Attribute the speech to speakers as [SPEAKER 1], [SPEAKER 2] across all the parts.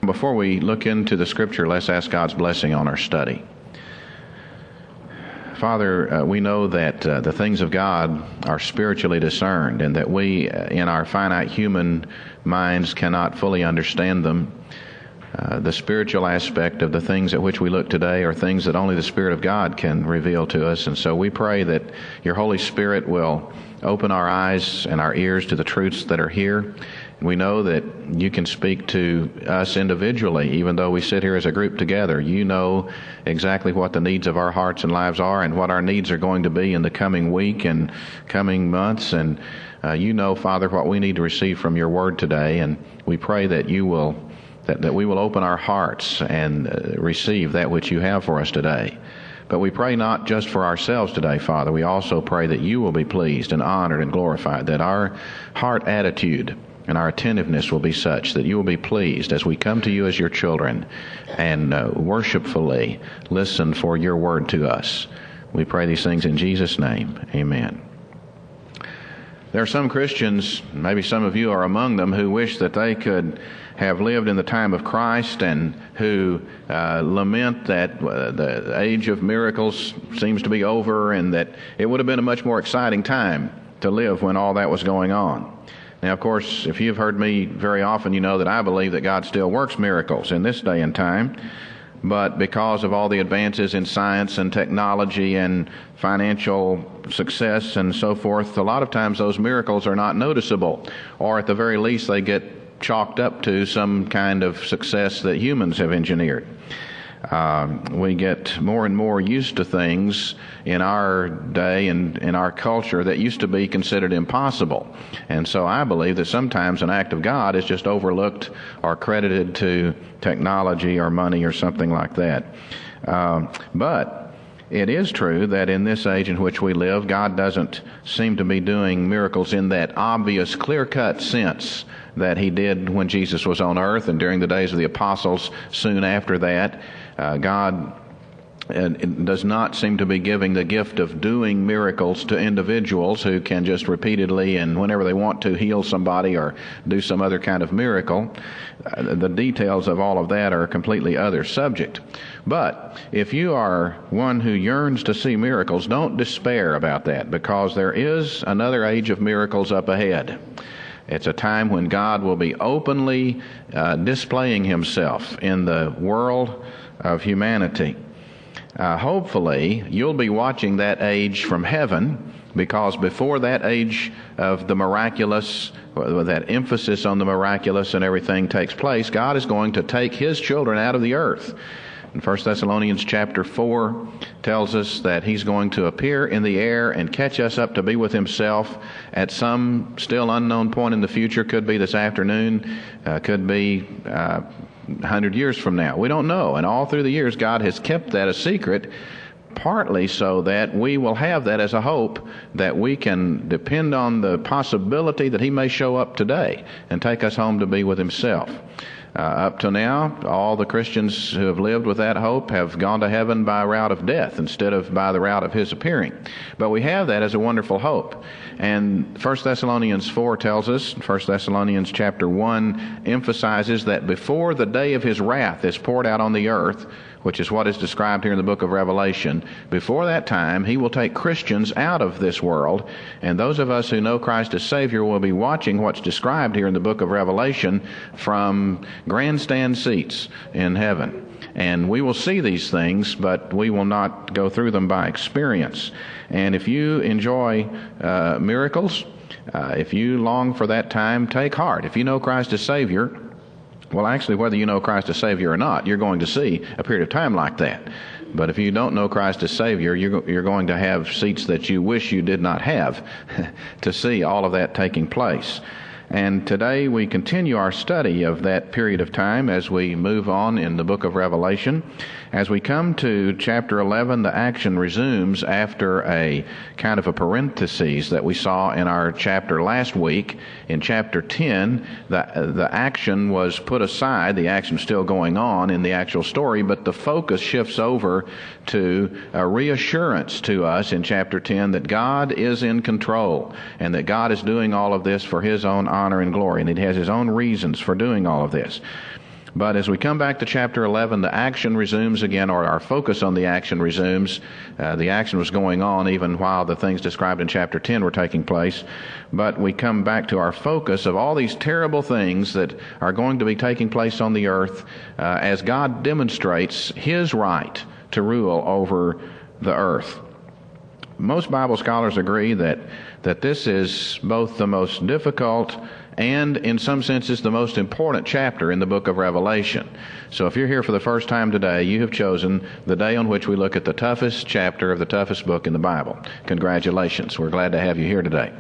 [SPEAKER 1] Before we look into the Scripture, let's ask God's blessing on our study. Father, we know that the things of God are spiritually discerned, and that we, in our finite human minds, cannot fully understand them. The spiritual aspect of the things at which we look today are things that only the Spirit of God can reveal to us. And so we pray that your Holy Spirit will open our eyes and our ears to the truths that are here. We know that you can speak to us individually, even though we sit here as a group together. You know exactly what the needs of our hearts and lives are and what our needs are going to be in the coming week and coming months. And you know, Father, what we need to receive from your word today. And we pray that you will, that we will open our hearts and receive that which you have for us today. But we pray not just for ourselves today, Father. We also pray that you will be pleased and honored and glorified, that our heart attitude and our attentiveness will be such that you will be pleased as we come to you as your children and worshipfully listen for your word to us. We pray these things in Jesus' name. Amen. There are some Christians, maybe some of you are among them, who wish that they could have lived in the time of Christ and who lament that the age of miracles seems to be over and that it would have been a much more exciting time to live when all that was going on. Now, of course, if you've heard me very often, you know that I believe that God still works miracles in this day and time. But because of all the advances in science and technology and financial success and so forth, a lot of times those miracles are not noticeable, or at the very least they get chalked up to some kind of success that humans have engineered. We get more and more used to things in our day and in our culture that used to be considered impossible. And so I believe that sometimes an act of God is just overlooked or credited to technology or money or something like that. But it is true that in this age in which we live, God doesn't seem to be doing miracles in that obvious, clear-cut sense that he did when Jesus was on earth and during the days of the apostles soon after that. God does not seem to be giving the gift of doing miracles to individuals who can just repeatedly and whenever they want to heal somebody or do some other kind of miracle. The details of all of that are a completely other subject. But if you are one who yearns to see miracles, don't despair about that, because there is another age of miracles up ahead. It's a time when God will be openly displaying himself in the world of humanity. Hopefully, you'll be watching that age from heaven, because before that age of the miraculous, with that emphasis on the miraculous and everything takes place, God is going to take his children out of the earth. And 1 Thessalonians chapter 4 tells us that he's going to appear in the air and catch us up to be with himself at some still unknown point in the future. Could be this afternoon, could be 100 years from now. We don't know. And all through the years, God has kept that a secret, partly so that we will have that as a hope, that we can depend on the possibility that he may show up today and take us home to be with himself. Up to now, all the Christians who have lived with that hope have gone to heaven by route of death instead of by the route of his appearing. But we have that as a wonderful hope. And 1 Thessalonians 4 tells us, 1 Thessalonians chapter 1 emphasizes that before the day of his wrath is poured out on the earth, which is what is described here in the book of Revelation, before that time, he will take Christians out of this world, and those of us who know Christ as Savior will be watching what's described here in the book of Revelation from grandstand seats in heaven. And we will see these things, but we will not go through them by experience. And if you enjoy miracles, if you long for that time, take heart. If you know Christ as Savior, well, actually, whether you know Christ as Savior or not, you're going to see a period of time like that. But if you don't know Christ as Savior, you're going to have seats that you wish you did not have to see all of that taking place. And today we continue our study of that period of time as we move on in the book of Revelation. As we come to chapter 11, the action resumes after a kind of a parenthesis that we saw in our chapter last week. In chapter 10, the action was put aside. The action's still going on in the actual story, but the focus shifts over to a reassurance to us in chapter 10 that God is in control and that God is doing all of this for his own honor and glory, and he has his own reasons for doing all of this. But as we come back to chapter 11, the action resumes again, or our focus on the action resumes. The action was going on even while the things described in chapter 10 were taking place. But we come back to our focus of all these terrible things that are going to be taking place on the earth as God demonstrates His right to rule over the earth. Most Bible scholars agree that this is both the most difficult and in some senses the most important chapter in the book of Revelation. So if you're here for the first time today, you have chosen the day on which we look at the toughest chapter of the toughest book in the Bible. Congratulations. We're glad to have you here today.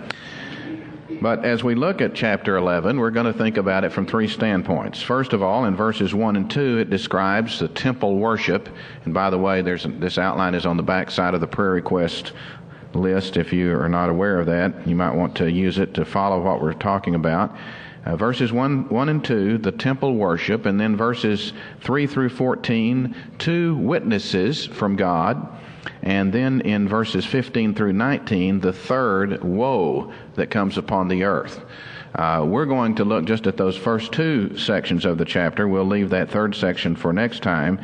[SPEAKER 1] But as we look at chapter 11, we're going to think about it from three standpoints. First of all, in verses 1 and 2, it describes the temple worship. And by the way, this outline is on the back side of the prayer request list. If you are not aware of that, you might want to use it to follow what we're talking about. Verses 1 and 2, the temple worship, and then verses 3 through 14, two witnesses from God, and then in verses 15 through 19, the third woe that comes upon the earth. We're going to look just at those first two sections of the chapter. We'll leave that third section for next time.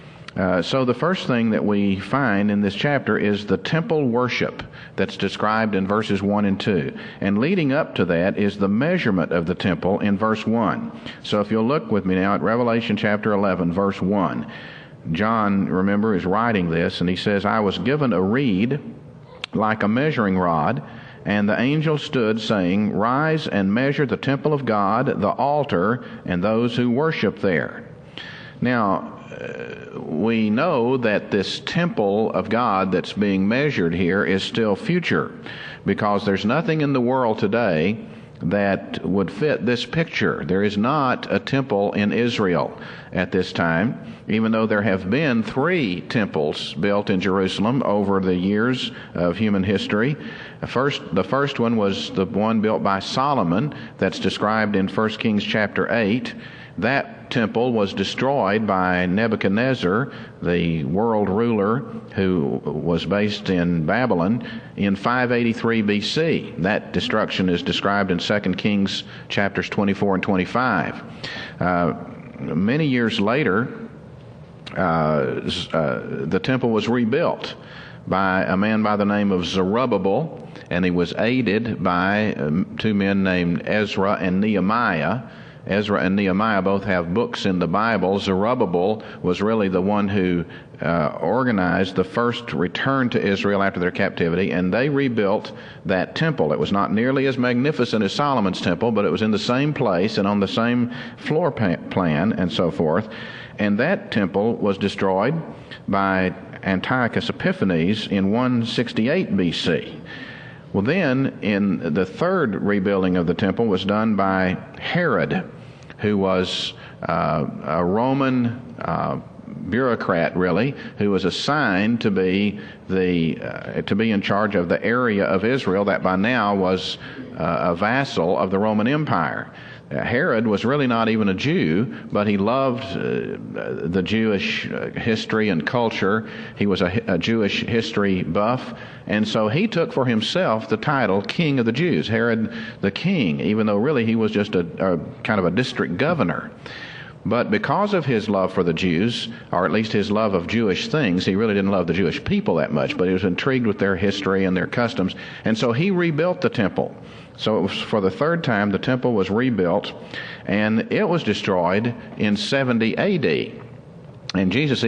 [SPEAKER 1] So the first thing that we find in this chapter is the temple worship that's described in verses 1 and 2. And leading up to that is the measurement of the temple in verse 1. So if you'll look with me now at Revelation chapter 11, verse 1. John, remember, is writing this, and he says, I was given a reed like a measuring rod, and the angel stood, saying, Rise and measure the temple of God, the altar, and those who worship there. Now, we know that this temple of God that's being measured here is still future, because there's nothing in the world today that would fit this picture. There is not a temple in Israel at this time, even though there have been 3 temples built in Jerusalem over the years of human history. The first one was the one built by Solomon that's described in 1 Kings chapter 8. That temple was destroyed by Nebuchadnezzar, the world ruler who was based in Babylon, in 583 BC. That destruction is described in 2 Kings chapters 24 and 25. Many years later, the temple was rebuilt by a man by the name of Zerubbabel, and he was aided by 2 men named Ezra and Nehemiah. Ezra and Nehemiah both have books in the Bible. Zerubbabel was really the one who organized the first return to Israel after their captivity, and they rebuilt that temple. It was not nearly as magnificent as Solomon's temple, but it was in the same place and on the same floor plan and so forth. And that temple was destroyed by Antiochus Epiphanes in 168 BC. Well, then, in the third rebuilding of the temple was done by Herod, who was a Roman bureaucrat, really, who was assigned to be in charge of the area of Israel that by now was a vassal of the Roman Empire. Herod was really not even a Jew, but he loved the Jewish history and culture. He was a Jewish history buff, and so he took for himself the title King of the Jews, Herod the King, even though really he was just a kind of a district governor. But because of his love for the Jews, or at least his love of Jewish things, he really didn't love the Jewish people that much, but he was intrigued with their history and their customs, and so he rebuilt the temple. So it was for the third time the temple was rebuilt, and it was destroyed in 70 AD. And Jesus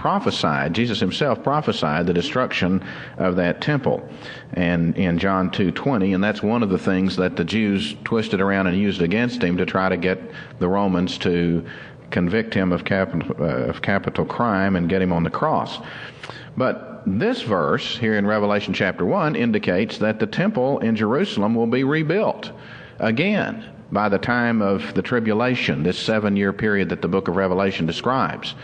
[SPEAKER 1] himself prophesied the destruction of that temple, and in John 2:20, and that's one of the things that the Jews twisted around and used against him to try to get the Romans to convict him of capital crime and get him on the cross. But this verse here in Revelation chapter 1 indicates that the temple in Jerusalem will be rebuilt again by the time of the tribulation, this 7-year period that the book of Revelation describes.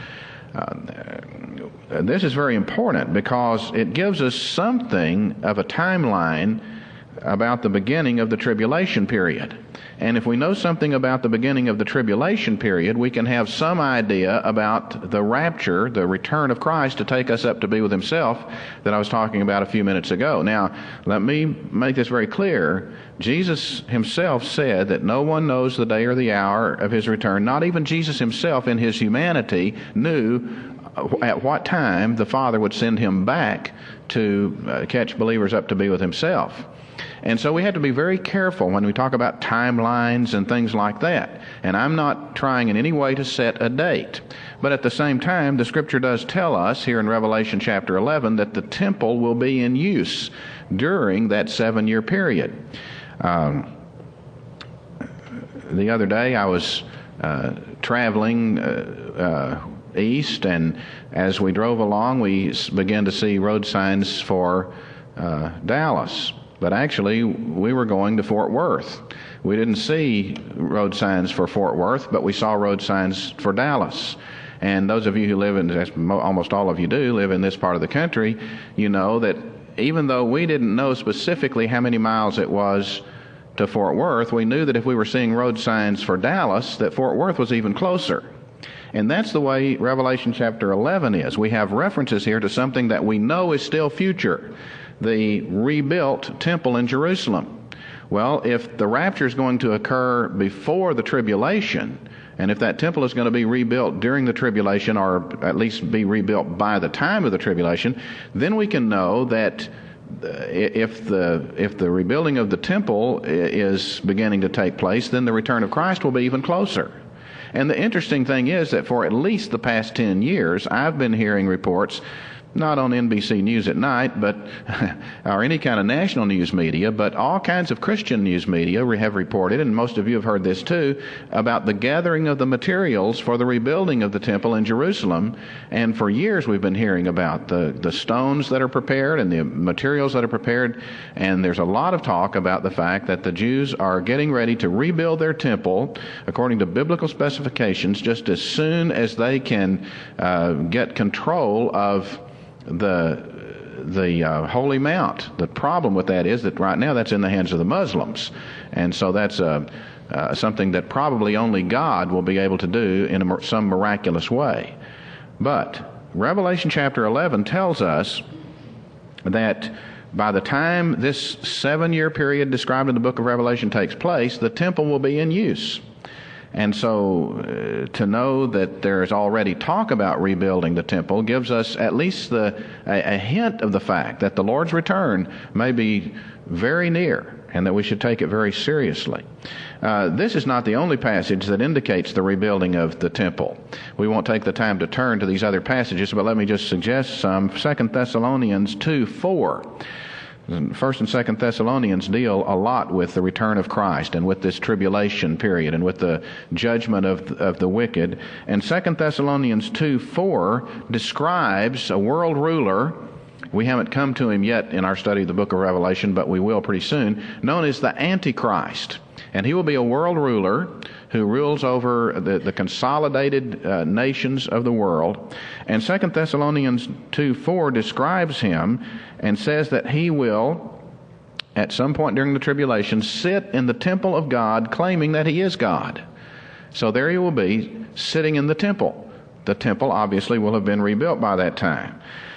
[SPEAKER 1] This is very important because it gives us something of a timeline about the beginning of the tribulation period. And if we know something about the beginning of the tribulation period, we can have some idea about the rapture, the return of Christ to take us up to be with himself that I was talking about a few minutes ago. Now, let me make this very clear. Jesus himself said that no one knows the day or the hour of his return. Not even Jesus himself in his humanity knew at what time the Father would send him back to catch believers up to be with himself. And so we have to be very careful when we talk about timelines and things like that. And I'm not trying in any way to set a date. But at the same time, the Scripture does tell us here in Revelation chapter 11 that the temple will be in use during that 7-year period. The other day I was traveling east, and as we drove along, we began to see road signs for Dallas. But actually, we were going to Fort Worth. We didn't see road signs for Fort Worth, but we saw road signs for Dallas. And those of you who live in, as almost all of you do, live in this part of the country, you know that even though we didn't know specifically how many miles it was to Fort Worth, we knew that if we were seeing road signs for Dallas, that Fort Worth was even closer. And that's the way Revelation chapter 11 is. We have references here to something that we know is still future, the rebuilt temple in Jerusalem. Well, if the rapture is going to occur before the tribulation, and if that temple is going to be rebuilt during the tribulation, or at least be rebuilt by the time of the tribulation, then we can know that if the rebuilding of the temple is beginning to take place, then the return of Christ will be even closer. And the interesting thing is that for at least the past 10 years, I've been hearing reports, not on NBC News at night, but or any kind of national news media, but all kinds of Christian news media have reported, and most of you have heard this too, about the gathering of the materials for the rebuilding of the temple in Jerusalem. And for years we've been hearing about the stones that are prepared and the materials that are prepared, and there's a lot of talk about the fact that the Jews are getting ready to rebuild their temple according to biblical specifications just as soon as they can get control of the Holy Mount. The problem with that is that right now that's in the hands of the Muslims, and so that's something that probably only God will be able to do in some miraculous way. But Revelation chapter 11 tells us that by the time this 7-year period described in the book of Revelation takes place, the temple will be in use. And so to know that there is already talk about rebuilding the temple gives us at least a hint of the fact that the Lord's return may be very near and that we should take it very seriously. This is not the only passage that indicates the rebuilding of the temple. We won't take the time to turn to these other passages, but let me just suggest some. 2 Thessalonians 2:4. 1 and 2 Thessalonians deal a lot with the return of Christ and with this tribulation period and with the judgment of the wicked. And 2 Thessalonians 2:4 describes a world ruler. We haven't come to him yet in our study of the book of Revelation, but we will pretty soon, known as the Antichrist. And he will be a world ruler who rules over the consolidated nations of the world. And 2 Thessalonians 2:4 describes him and says that he will, at some point during the tribulation, sit in the temple of God claiming that he is God. So there he will be sitting in the temple. The temple obviously will have been rebuilt by that time.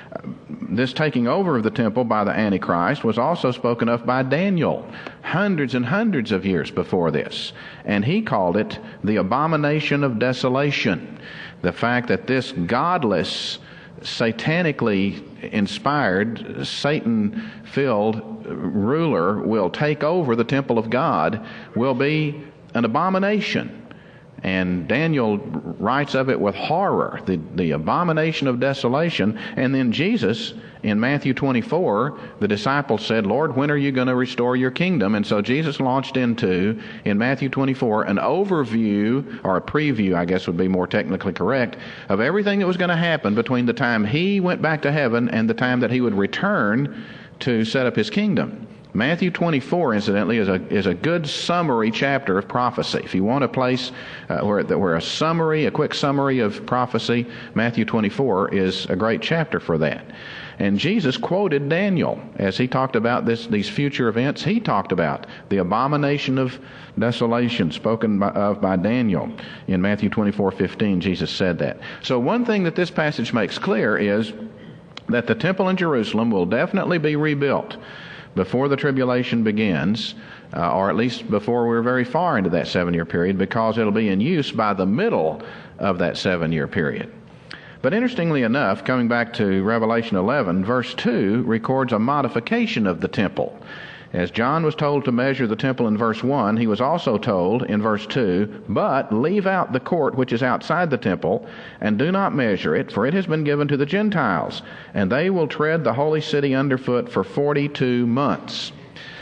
[SPEAKER 1] This taking over of the temple by the Antichrist was also spoken of by Daniel hundreds and hundreds of years before this. And he called it the abomination of desolation. The fact that this godless, satanically inspired, Satan-filled ruler will take over the temple of God will be an abomination. And Daniel writes of it with horror, the abomination of desolation. And then Jesus, in Matthew 24, the disciples said, "Lord, when are you going to restore your kingdom?" And so Jesus launched into, in Matthew 24, an overview, or a preview, I guess would be more technically correct, of everything that was going to happen between the time he went back to heaven and the time that he would return to set up his kingdom. Matthew 24, incidentally, is a good summary chapter of prophecy. If you want a place where a quick summary of prophecy, Matthew 24 is a great chapter for that. And Jesus quoted Daniel as he talked about these future events. He talked about the abomination of desolation spoken of by Daniel. In Matthew 24:15, Jesus said that. So one thing that this passage makes clear is that the temple in Jerusalem will definitely be rebuilt before the tribulation begins, or at least before we're very far into that 7-year period, because it'll be in use by the middle of that 7-year period. But interestingly enough, coming back to Revelation 11, verse 2 records a modification of the temple. As John was told to measure the temple in verse 1, he was also told in verse 2, "But leave out the court which is outside the temple, and do not measure it, for it has been given to the Gentiles, and they will tread the holy city underfoot for 42 months."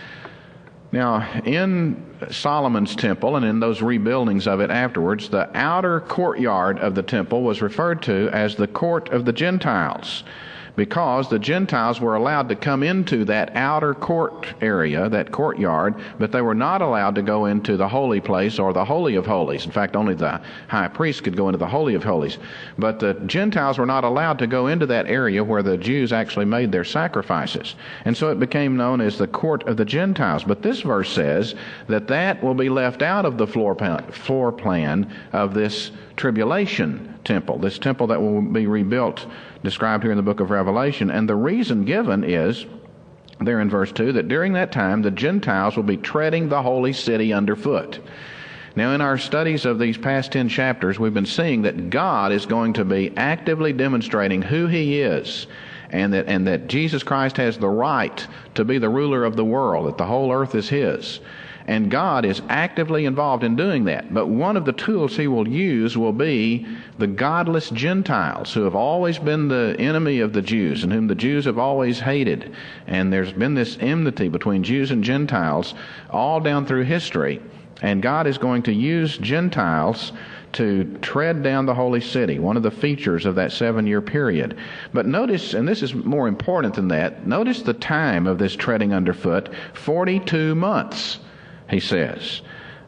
[SPEAKER 1] Now, in Solomon's temple and in those rebuildings of it afterwards, the outer courtyard of the temple was referred to as the court of the Gentiles, because the Gentiles were allowed to come into that outer court area, that courtyard, but they were not allowed to go into the holy place or the Holy of Holies. In fact, only the high priest could go into the Holy of Holies. But the Gentiles were not allowed to go into that area where the Jews actually made their sacrifices. And so it became known as the court of the Gentiles. But this verse says that will be left out of the floor plan of this tribulation temple, this temple that will be rebuilt, described here in the book of Revelation. And the reason given is, there in verse 2, that during that time the Gentiles will be treading the holy city underfoot. Now, in our studies of these past 10 chapters, we've been seeing that God is going to be actively demonstrating who He is, and that Jesus Christ has the right to be the ruler of the world, that the whole earth is His. And God is actively involved in doing that. But one of the tools He will use will be the godless Gentiles, who have always been the enemy of the Jews and whom the Jews have always hated. And there's been this enmity between Jews and Gentiles all down through history. And God is going to use Gentiles to tread down the holy city, one of the features of that 7-year period. But notice, and this is more important than that, notice the time of this treading underfoot, 42 months. He says,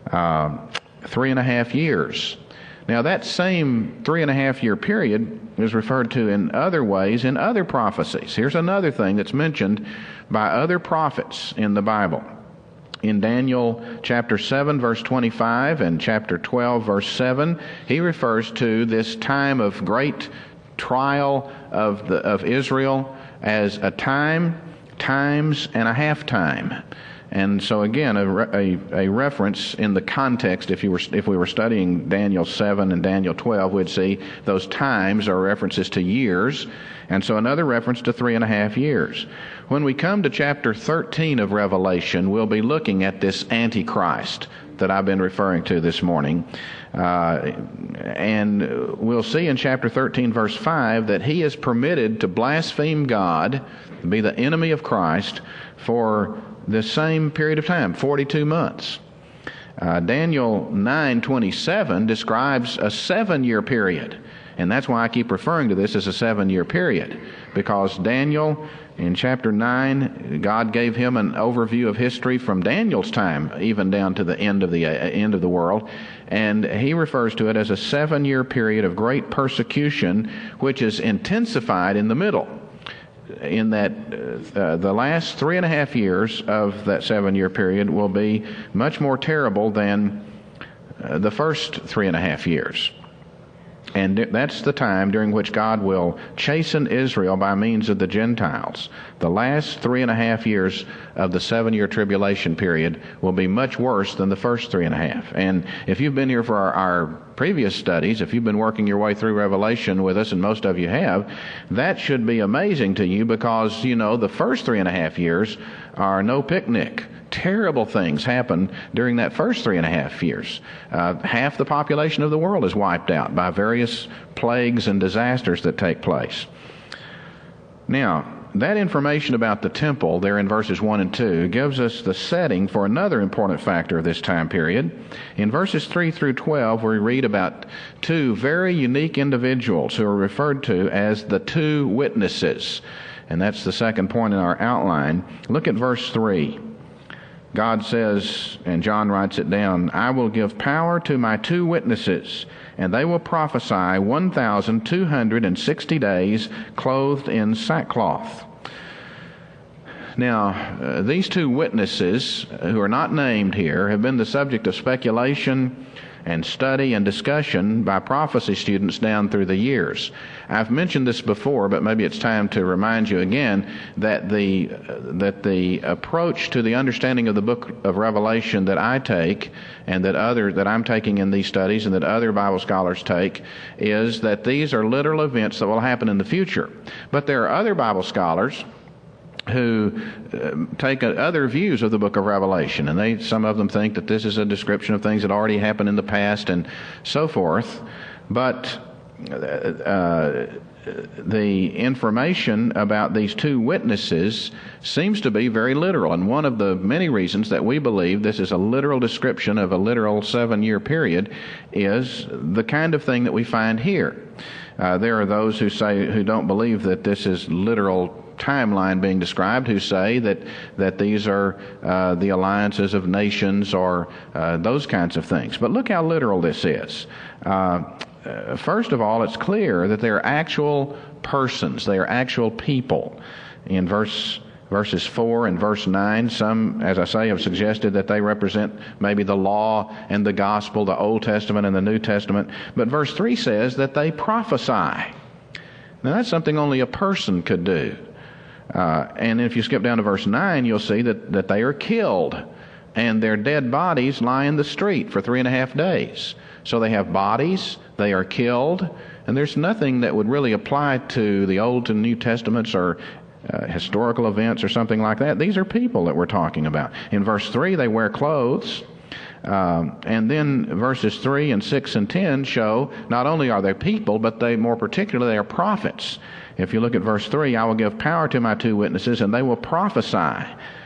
[SPEAKER 1] 3.5 years. Now, that same 3.5-year period is referred to in other ways in other prophecies. Here's another thing that's mentioned by other prophets in the Bible. In Daniel chapter 7, verse 25, and chapter 12, verse 7, he refers to this time of great trial of Israel as a time, times, and a half time. And so again, a reference in the context, if we were studying Daniel 7 and Daniel 12, we'd see those times are references to years, and so another reference to 3.5 years. When we come to chapter 13 of Revelation, we'll be looking at this Antichrist that I've been referring to this morning. And we'll see in chapter 13, verse 5, that he is permitted to blaspheme God, to be the enemy of Christ, for the same period of time, 42 months. Daniel 9:27 describes a 7-year period. And that's why I keep referring to this as a 7-year period. Because Daniel, in chapter 9, God gave him an overview of history from Daniel's time, even down to the end of the world. And he refers to it as a 7-year period of great persecution, which is intensified in the middle. In that the last 3.5 years of that 7-year period will be much more terrible than the first 3.5 years. And that's the time during which God will chasten Israel by means of the Gentiles. The last 3.5 years of the 7-year tribulation period will be much worse than the first 3.5. And if you've been here for our previous studies, if you've been working your way through Revelation with us, and most of you have, that should be amazing to you, because, the first 3.5 years are no picnic. Terrible things happen during that first 3.5 years. Half the population of the world is wiped out by various plagues and disasters that take place. Now, that information about the temple there in verses 1 and 2 gives us the setting for another important factor of this time period. In verses 3 through 12, we read about two very unique individuals who are referred to as the two witnesses. And that's the second point in our outline. Look at verse 3. God says, and John writes it down, "I will give power to my two witnesses, and they will prophesy 1,260 days clothed in sackcloth. Now, these two witnesses, who are not named here, have been the subject of speculation and study and discussion by prophecy students down through the years. I've mentioned this before, but maybe it's time to remind you again that the approach to the understanding of the book of Revelation that I take, and that I'm taking in these studies, and that other Bible scholars take, is that these are literal events that will happen in the future. But there are other Bible scholars who take other views of the book of Revelation, and some of them think that this is a description of things that already happened in the past and so forth. But the information about these two witnesses seems to be very literal, and one of the many reasons that we believe this is a literal description of a literal 7-year period is the kind of thing that we find here. There are those who don't believe that this is literal timeline being described, who say that these are the alliances of nations or those kinds of things. But look how literal this is. First of all, it's clear that they are actual persons. They are actual people. In verses 4 and verse 9, some, as I say, have suggested that they represent maybe the law and the gospel, the Old Testament and the New Testament. But verse 3 says that they prophesy. Now, that's something only a person could do. And if you skip down to verse 9, you'll see that they are killed, and their dead bodies lie in the street for 3.5 days. So they have bodies, they are killed, and there's nothing that would really apply to the Old and New Testaments or historical events or something like that. These are people that we're talking about. In verse 3, they wear clothes. And then verses 3 and 6 and 10 show not only are they people, but more particularly, they are prophets. If you look at verse 3, I will give power to my two witnesses, and they will prophesy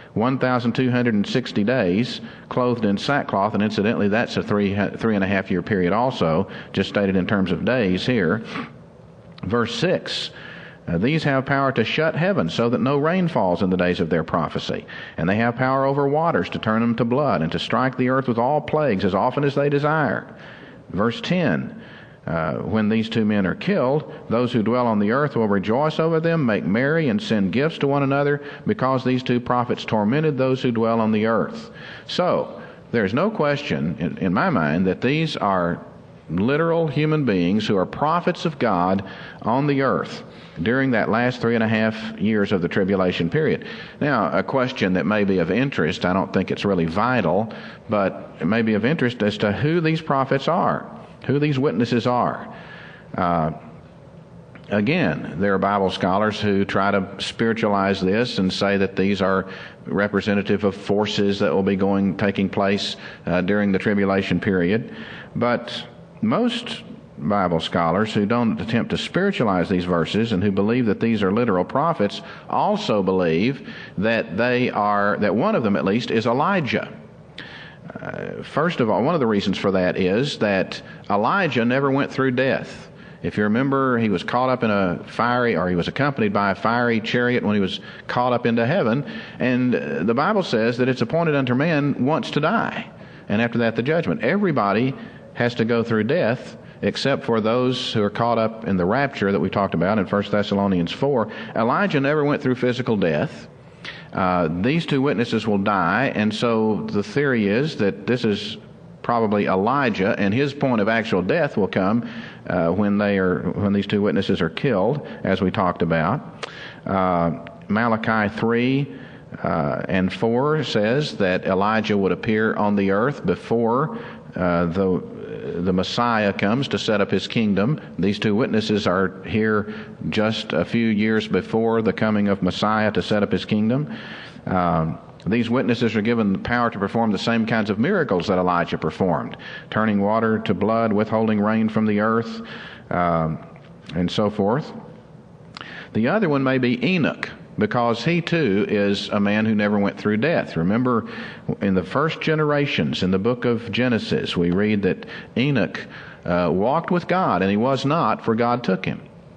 [SPEAKER 1] 1,260 days clothed in sackcloth. And incidentally, that's a 3.5 year period also, just stated in terms of days here. Verse 6, these have power to shut heaven so that no rain falls in the days of their prophecy. And they have power over waters to turn them to blood, and to strike the earth with all plagues as often as they desire. Verse 10, when these two men are killed, those who dwell on the earth will rejoice over them, make merry, and send gifts to one another, because these two prophets tormented those who dwell on the earth. So, there's no question in my mind that these are literal human beings who are prophets of God on the earth during that last 3.5 years of the tribulation period. Now, a question that may be of interest, I don't think it's really vital, but it may be of interest as to who these prophets are, who these witnesses are. Again, there are Bible scholars who try to spiritualize this and say that these are representative of forces that will be taking place during the tribulation period. But most Bible scholars who don't attempt to spiritualize these verses and who believe that these are literal prophets also believe that that one of them at least is Elijah. First of all, one of the reasons for that is that Elijah never went through death. If you remember, he was caught up in he was accompanied by a fiery chariot when he was caught up into heaven. And the Bible says that it's appointed unto man once to die, and after that the judgment. Everybody has to go through death except for those who are caught up in the rapture that we talked about in 1 Thessalonians 4. Elijah never went through physical death. These two witnesses will die, and so the theory is that this is probably Elijah, and his point of actual death will come when these two witnesses are killed, as we talked about. Malachi 3 and 4 says that Elijah would appear on the earth before the Messiah comes to set up his kingdom. These two witnesses are here just a few years before the coming of Messiah to set up his kingdom. These witnesses are given the power to perform the same kinds of miracles that Elijah performed, turning water to blood, withholding rain from the earth, and so forth. The other one may be Enoch, because he too is a man who never went through death. Remember, in the first generations in the book of Genesis, we read that Enoch walked with God, and he was not, for God took him.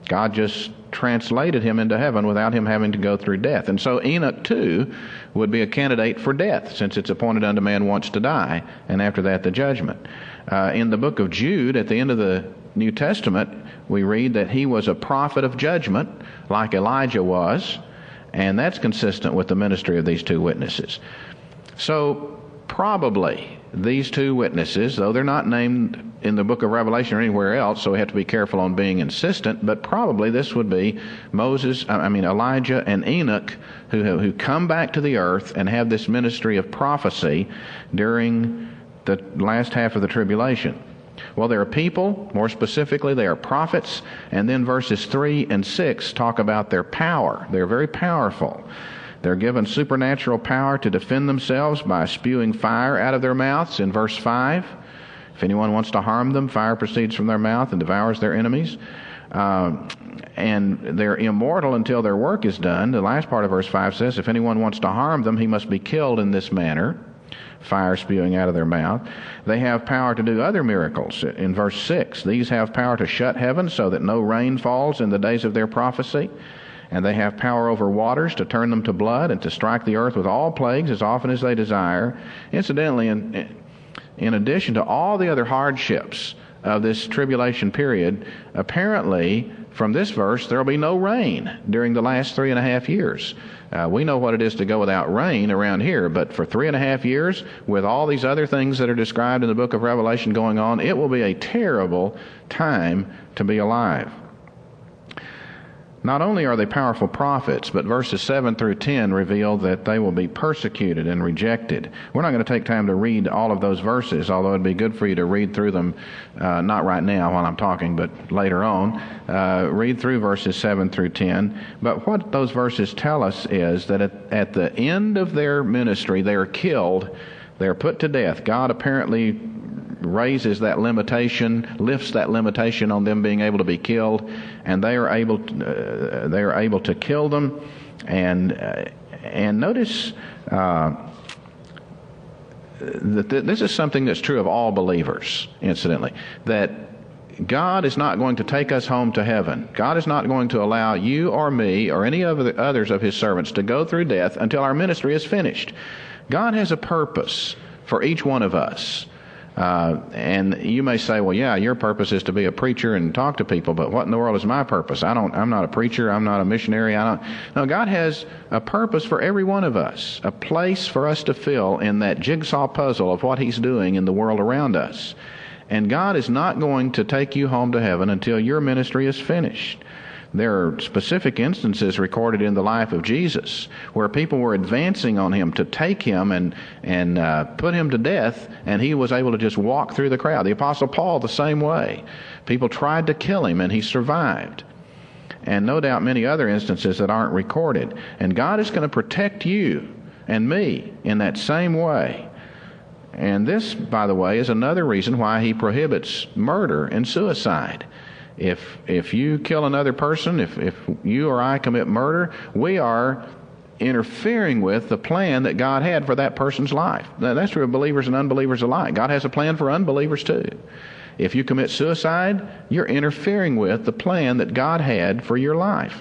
[SPEAKER 1] God just translated him into heaven without him having to go through death. And so Enoch, too, would be a candidate for death, since it's appointed unto man once to die, and after that the judgment. In the book of Jude, at the end of the New Testament, we read that he was a prophet of judgment, like Elijah was, and that's consistent with the ministry of these two witnesses. So probably these two witnesses, though they're not named in the book of Revelation or anywhere else, so we have to be careful on being insistent, but probably this would be Elijah and Enoch, who come back to the earth and have this ministry of prophecy during the last half of the tribulation. Well, there are people, more specifically, they are prophets, and then verses 3 and 6 talk about their power. They're very powerful. They're given supernatural power to defend themselves by spewing fire out of their mouths in verse 5. If anyone wants to harm them, fire proceeds from their mouth and devours their enemies. And they're immortal until their work is done. The last part of verse 5 says, if anyone wants to harm them, he must be killed in this manner. Fire spewing out of their mouth. They have power to do other miracles. In verse 6, these have power to shut heaven so that no rain falls in the days of their prophecy. And they have power over waters to turn them to blood and to strike the earth with all plagues as often as they desire. Incidentally, in addition to all the other hardships of this tribulation period, apparently from this verse there will be no rain during the last 3.5 years. We know what it is to go without rain around here, but for 3.5 years, with all these other things that are described in the book of Revelation going on, it will be a terrible time to be alive. Not only are they powerful prophets, but verses 7 through 10 reveal that they will be persecuted and rejected. We're not going to take time to read all of those verses, although it'd be good for you to read through them, not right now while I'm talking, but later on. Read through verses 7 through 10. But what those verses tell us is that at the end of their ministry, they are killed, they are put to death. God apparently raises that limitation, lifts that limitation on them being able to be killed, and they are able to kill them. And notice that this is something that's true of all believers, incidentally, that God is not going to take us home to heaven. God is not going to allow you or me or any of the others of his servants to go through death until our ministry is finished. God has a purpose for each one of us. And you may say, well, yeah, your purpose is to be a preacher and talk to people, but what in the world is my purpose? I'm not a preacher. I'm not a missionary. No, God has a purpose for every one of us, a place for us to fill in that jigsaw puzzle of what he's doing in the world around us. And God is not going to take you home to heaven until your ministry is finished. There are specific instances recorded in the life of Jesus where people were advancing on him to take him and put him to death, and he was able to just walk through the crowd. The Apostle Paul, the same way. People tried to kill him, and he survived. And no doubt many other instances that aren't recorded. And God is going to protect you and me in that same way. And this, by the way, is another reason why he prohibits murder and suicide. If you kill another person, if you or I commit murder, we are interfering with the plan that God had for that person's life. Now, that's true of believers and unbelievers alike. God has a plan for unbelievers too. If you commit suicide, you're interfering with the plan that God had for your life.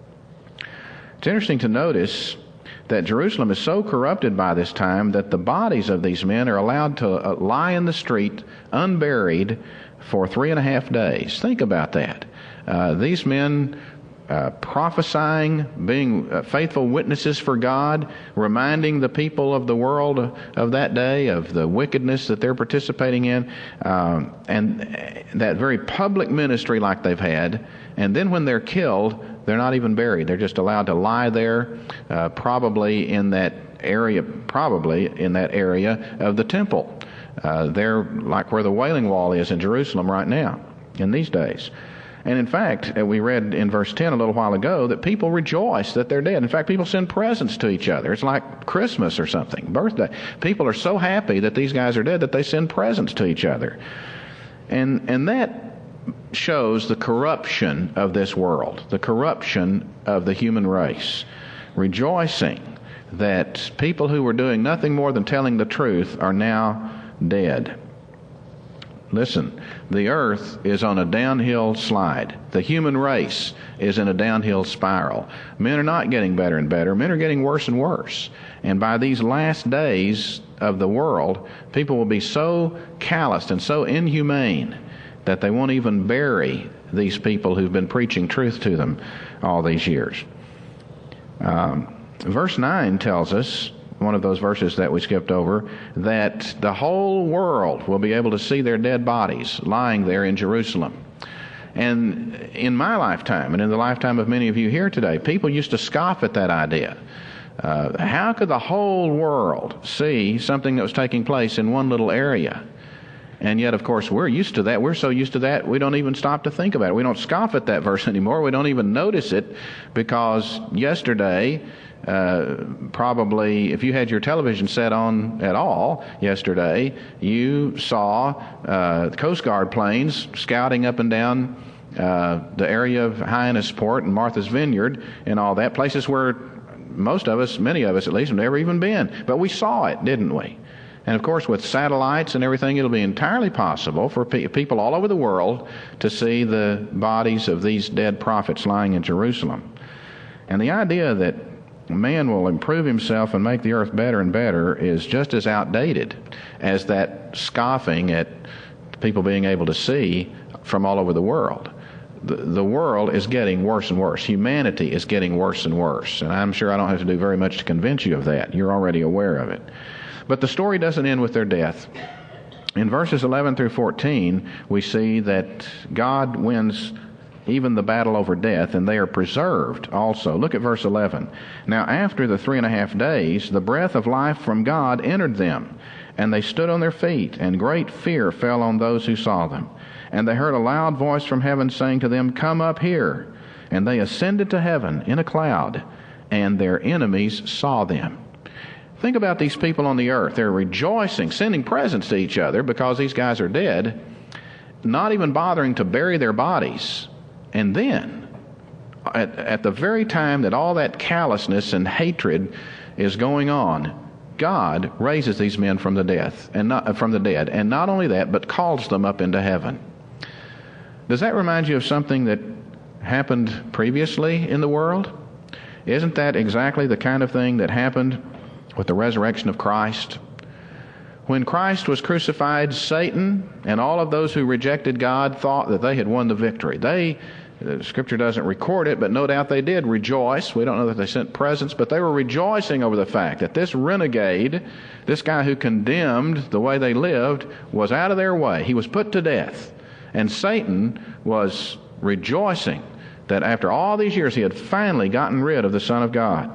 [SPEAKER 1] It's interesting to notice that Jerusalem is so corrupted by this time that the bodies of these men are allowed to lie in the street unburied for 3.5 days. Think about that. These men prophesying, being faithful witnesses for God, reminding the people of the world of that day of the wickedness that they're participating in, and that very public ministry like they've had. And then when they're killed, they're not even buried. They're just allowed to lie there, probably in that area of the temple. They're like where the Wailing Wall is in Jerusalem right now, in these days. And in fact, we read in verse 10 a little while ago that people rejoice that they're dead. In fact, people send presents to each other. It's like Christmas or something, birthday. People are so happy that these guys are dead that they send presents to each other. And that shows the corruption of this world, the corruption of the human race. Rejoicing that people who were doing nothing more than telling the truth are now dead. Listen, the earth is on a downhill slide. The human race is in a downhill spiral. Men are not getting better and better. Men are getting worse and worse. And by these last days of the world, people will be so calloused and so inhumane that they won't even bury these people who've been preaching truth to them all these years. Verse 9 tells us, one of those verses that we skipped over, that the whole world will be able to see their dead bodies lying there in Jerusalem. And in my lifetime, and in the lifetime of many of you here today, people used to scoff at that idea. How could the whole world see something that was taking place in one little area? And yet, of course, we're used to that. We're so used to that, we don't even stop to think about it. We don't scoff at that verse anymore. We don't even notice it, because yesterday, probably if you had your television set on at all yesterday, you saw Coast Guard planes scouting up and down the area of Hyannisport and Martha's Vineyard and all that, places where most of us, many of us at least, have never even been. But we saw it, didn't we? And of course, with satellites and everything, it'll be entirely possible for people all over the world to see the bodies of these dead prophets lying in Jerusalem. And the idea that man will improve himself and make the earth better and better is just as outdated as that scoffing at people being able to see from all over the world. The world is getting worse and worse. Humanity is getting worse and worse. And I'm sure I don't have to do very much to convince you of that. You're already aware of it. But the story doesn't end with their death. In verses 11 through 14, we see that God wins even the battle over death, and they are preserved also. Look at verse 11. Now after the 3.5 days, the breath of life from God entered them, and they stood on their feet, and great fear fell on those who saw them. And they heard a loud voice from heaven saying to them, "Come up here." And they ascended to heaven in a cloud, and their enemies saw them. Think about these people on the earth. They're rejoicing, sending presents to each other because these guys are dead, not even bothering to bury their bodies. And then, at the very time that all that callousness and hatred is going on, God raises these men from the dead. And not only that, but calls them up into heaven. Does that remind you of something that happened previously in the world? Isn't that exactly the kind of thing that happened with the resurrection of Christ? When Christ was crucified, Satan and all of those who rejected God thought that they had won the victory. The Scripture doesn't record it, but no doubt they did rejoice. We don't know that they sent presents, but they were rejoicing over the fact that this renegade, this guy who condemned the way they lived, was out of their way. He was put to death. And Satan was rejoicing that after all these years he had finally gotten rid of the Son of God.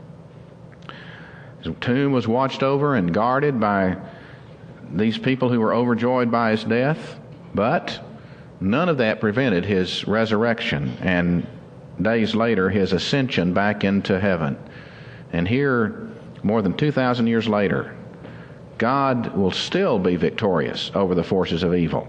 [SPEAKER 1] His tomb was watched over and guarded by these people who were overjoyed by his death, but none of that prevented his resurrection and days later his ascension back into heaven. And here, more than 2,000 years later, God will still be victorious over the forces of evil.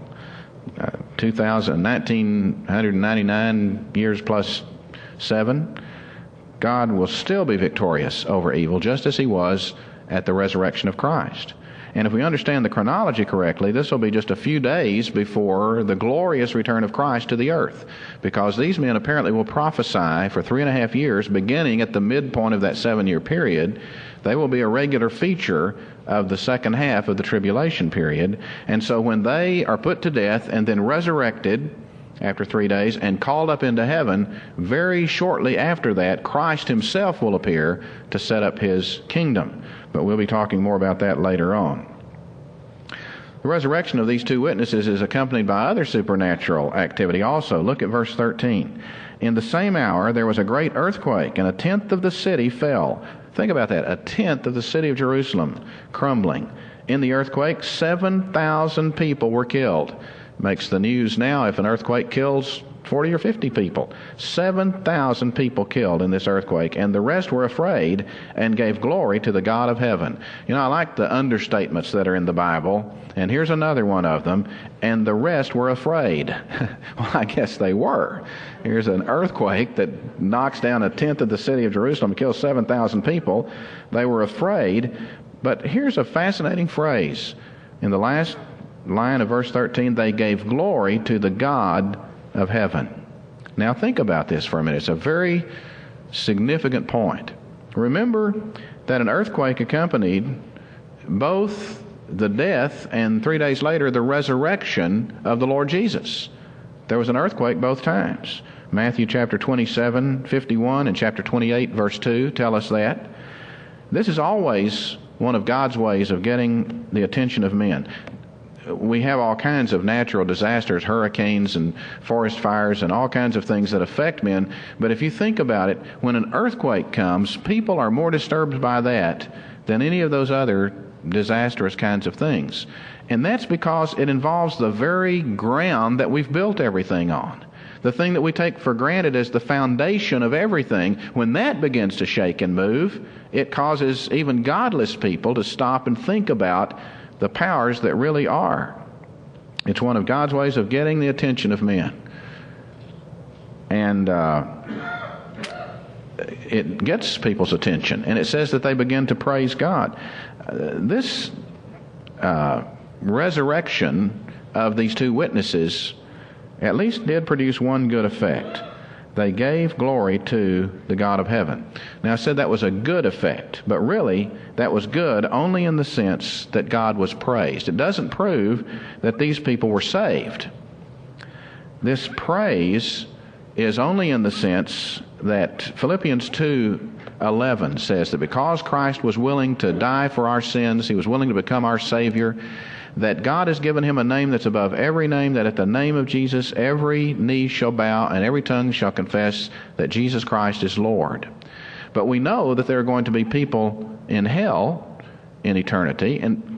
[SPEAKER 1] 1999 years plus 7, God will still be victorious over evil, just as he was at the resurrection of Christ. And if we understand the chronology correctly, this will be just a few days before the glorious return of Christ to the earth, because these men apparently will prophesy for 3.5 years, beginning at the midpoint of that 7-year period. They will be a regular feature of the second half of the tribulation period. And so when they are put to death and then resurrected after 3 days and called up into heaven, very shortly after that, Christ himself will appear to set up his kingdom. But we'll be talking more about that later on. The resurrection of these two witnesses is accompanied by other supernatural activity also. Look at verse 13. In the same hour there was a great earthquake, and 1/10 of the city fell. Think about that, 1/10 of the city of Jerusalem crumbling. In the earthquake, 7,000 people were killed. Makes the news now if an earthquake kills 40 or 50 people. 7,000 people killed in this earthquake, and the rest were afraid and gave glory to the God of heaven. You know, I like the understatements that are in the Bible, and here's another one of them. And the rest were afraid. Well, I guess they were. Here's an earthquake that knocks down 1/10 of the city of Jerusalem and kills 7,000 people. They were afraid. But here's a fascinating phrase. In the last line of verse 13, they gave glory to the God of heaven. Now think about this for a minute. It's a very significant point. Remember that an earthquake accompanied both the death and 3 days later the resurrection of the Lord Jesus. There was an earthquake both times. Matthew chapter 27:51 and chapter 28 verse 2 tell us that. This is always one of God's ways of getting the attention of men. We have all kinds of natural disasters, hurricanes and forest fires and all kinds of things that affect men. But if you think about it, when an earthquake comes, people are more disturbed by that than any of those other disastrous kinds of things. And that's because it involves the very ground that we've built everything on. The thing that we take for granted as the foundation of everything, when that begins to shake and move, it causes even godless people to stop and think about the powers that really are. It's one of God's ways of getting the attention of men. And it gets people's attention. And it says that they begin to praise God. This resurrection of these two witnesses at least did produce one good effect. They gave glory to the God of heaven. Now, I said that was a good effect, but really, that was good only in the sense that God was praised. It doesn't prove that these people were saved. This praise is only in the sense that Philippians 2:11 says that because Christ was willing to die for our sins, He was willing to become our Savior, that God has given Him a name that's above every name, that at the name of Jesus every knee shall bow and every tongue shall confess that Jesus Christ is Lord. But we know that there are going to be people in hell in eternity, and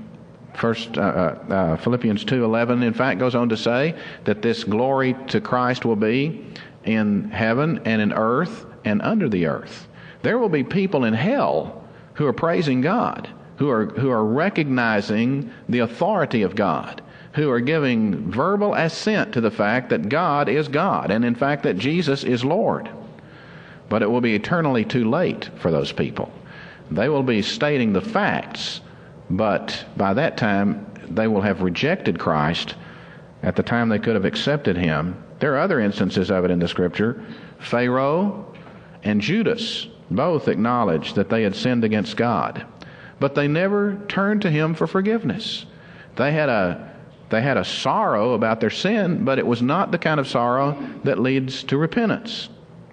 [SPEAKER 1] Philippians 2:11 in fact goes on to say that this glory to Christ will be in heaven and in earth and under the earth. There will be people in hell who are praising God, who are recognizing the authority of God, who are giving verbal assent to the fact that God is God, and in fact that Jesus is Lord. But it will be eternally too late for those people. They will be stating the facts, but by that time they will have rejected Christ at the time they could have accepted Him. There are other instances of it in the Scripture. Pharaoh and Judas both acknowledged that they had sinned against God, but they never turned to Him for forgiveness. They had a sorrow about their sin, but it was not the kind of sorrow that leads to repentance.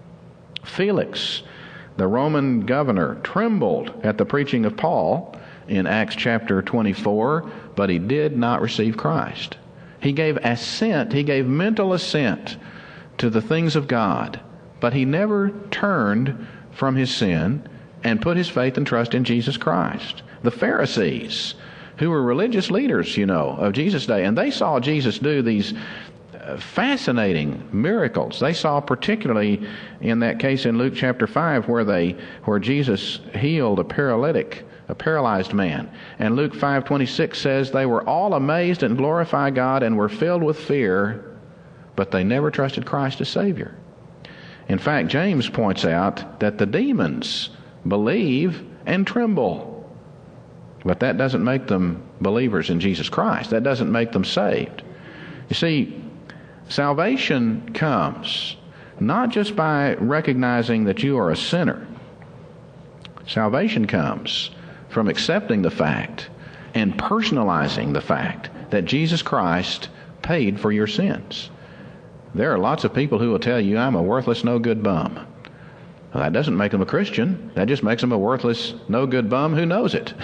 [SPEAKER 1] Felix, the Roman governor, trembled at the preaching of Paul in Acts chapter 24, but he did not receive Christ. He gave assent, he gave mental assent to the things of God, but he never turned from his sin and put his faith and trust in Jesus Christ. The Pharisees, who were religious leaders, of Jesus' day, and they saw Jesus do these fascinating miracles. They saw particularly in that case in Luke chapter 5 where Jesus healed a paralyzed man. And Luke 5:26 says they were all amazed and glorified God and were filled with fear, but they never trusted Christ as Savior. In fact, James points out that the demons believe and tremble, but that doesn't make them believers in Jesus Christ. That doesn't make them saved. You see, salvation comes not just by recognizing that you are a sinner. Salvation comes from accepting the fact and personalizing the fact that Jesus Christ paid for your sins. There are lots of people who will tell you, I'm a worthless, no-good bum. Well, that doesn't make them a Christian. That just makes them a worthless, no-good bum who knows it.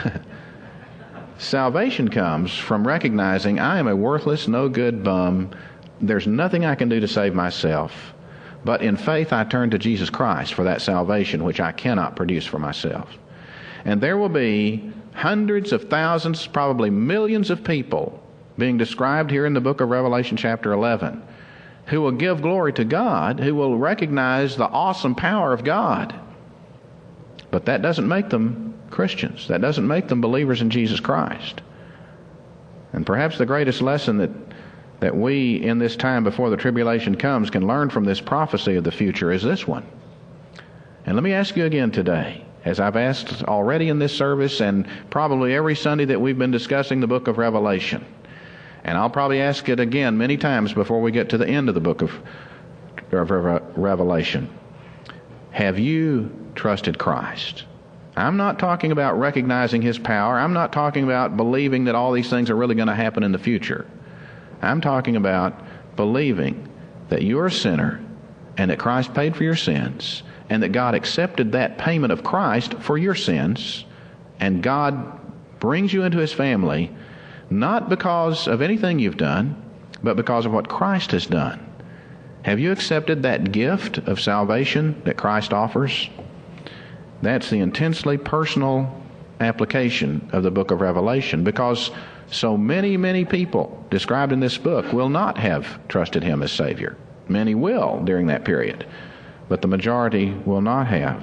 [SPEAKER 1] Salvation comes from recognizing I am a worthless, no-good bum. There's nothing I can do to save myself. But in faith, I turn to Jesus Christ for that salvation, which I cannot produce for myself. And there will be hundreds of thousands, probably millions of people being described here in the book of Revelation chapter 11, who will give glory to God, who will recognize the awesome power of God. But that doesn't make them Christians. That doesn't make them believers in Jesus Christ. And perhaps the greatest lesson that we in this time before the tribulation comes can learn from this prophecy of the future is this one. And let me ask you again today, as I've asked already in this service and probably every Sunday that we've been discussing the book of Revelation, And I'll probably ask it again many times before we get to the end of the book of Revelation. Have you trusted Christ? I'm not talking about recognizing His power. I'm not talking about believing that all these things are really going to happen in the future. I'm talking about believing that you're a sinner and that Christ paid for your sins and that God accepted that payment of Christ for your sins, and God brings you into His family not because of anything you've done, but because of what Christ has done. Have you accepted that gift of salvation that Christ offers? That's the intensely personal application of the book of Revelation, because so many people described in this book will not have trusted Him as Savior. Many will during that period, but the majority will not have.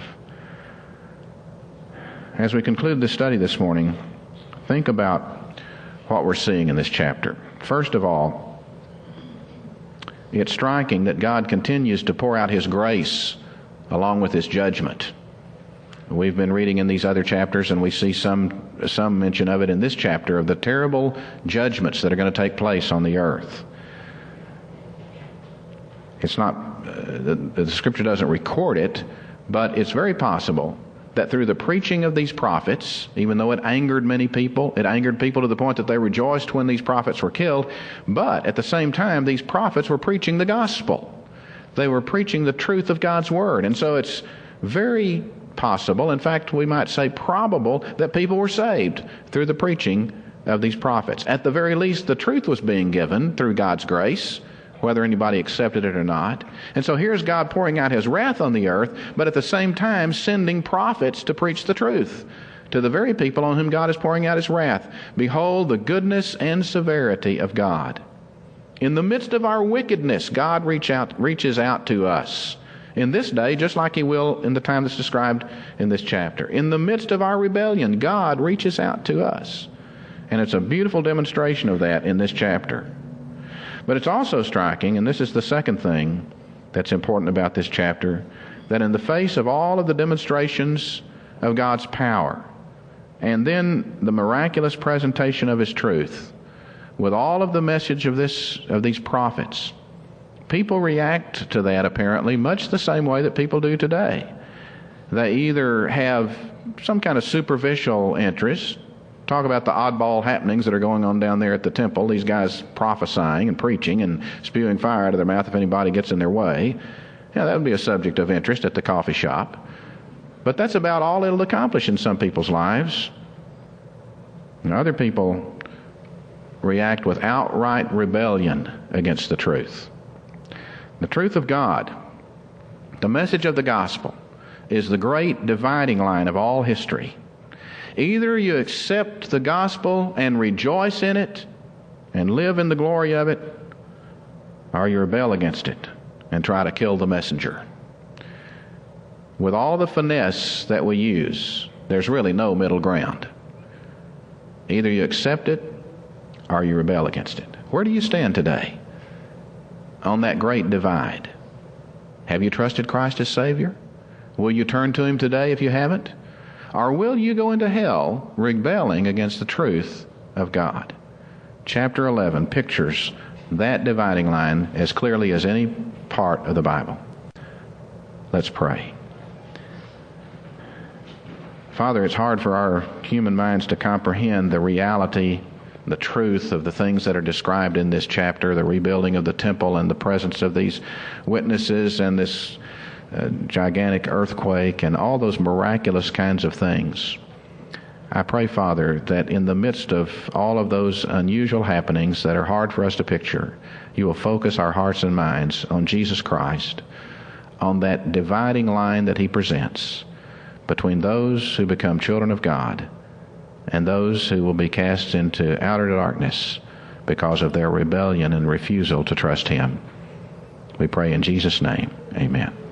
[SPEAKER 1] As we conclude this study this morning, think about what we're seeing in this chapter. First of all, it's striking that God continues to pour out His grace along with His judgment. We've been reading in these other chapters, and we see some mention of it in this chapter, of the terrible judgments that are going to take place on the earth. It's not, the Scripture doesn't record it, but it's very possible that through the preaching of these prophets, even though it angered many people, it angered people to the point that they rejoiced when these prophets were killed, but at the same time, these prophets were preaching the gospel. They were preaching the truth of God's Word. And so it's very possible, in fact, we might say probable, that people were saved through the preaching of these prophets. At the very least, the truth was being given through God's grace, whether anybody accepted it or not. And so here's God pouring out His wrath on the earth, but at the same time sending prophets to preach the truth to the very people on whom God is pouring out His wrath. Behold the goodness and severity of God. In the midst of our wickedness, God reaches out to us in this day, just like He will in the time that's described in this chapter. In the midst of our rebellion, God reaches out to us. And it's a beautiful demonstration of that in this chapter. But it's also striking, and this is the second thing that's important about this chapter, that in the face of all of the demonstrations of God's power, and then the miraculous presentation of His truth, with all of the message of these prophets, people react to that apparently much the same way that people do today. They either have some kind of superficial interest, talk about the oddball happenings that are going on down there at the temple, these guys prophesying and preaching and spewing fire out of their mouth if anybody gets in their way. Yeah, that would be a subject of interest at the coffee shop. But that's about all it'll accomplish in some people's lives. And other people react with outright rebellion against the truth. The truth of God, the message of the gospel, is the great dividing line of all history. Either you accept the gospel and rejoice in it and live in the glory of it, or you rebel against it and try to kill the messenger. With all the finesse that we use, there's really no middle ground. Either you accept it or you rebel against it. Where do you stand today on that great divide? Have you trusted Christ as Savior? Will you turn to Him today if you haven't? Or will you go into hell rebelling against the truth of God? Chapter 11 pictures that dividing line as clearly as any part of the Bible. Let's pray. Father, it's hard for our human minds to comprehend the reality, the truth of the things that are described in this chapter, the rebuilding of the temple and the presence of these witnesses and this gigantic earthquake and all those miraculous kinds of things. I pray, Father, that in the midst of all of those unusual happenings that are hard for us to picture, you will focus our hearts and minds on Jesus Christ, on that dividing line that He presents between those who become children of God and those who will be cast into outer darkness because of their rebellion and refusal to trust Him. We pray in Jesus' name. Amen.